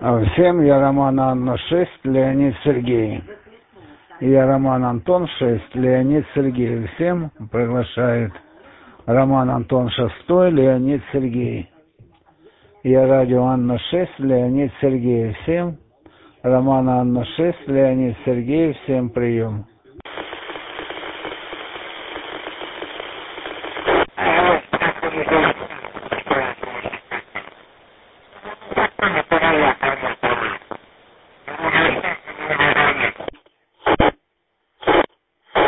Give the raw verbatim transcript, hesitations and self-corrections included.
Всем я Роман Анна шесть, Леонид Сергей. Я Роман Антон шесть, Леонид Сергей. Всем приглашает Роман Антон шестой, Леонид Сергей. Я Радио Анна шесть, Леонид Сергей. Всем Роман Анна шесть, Леонид Сергей. Всем прием.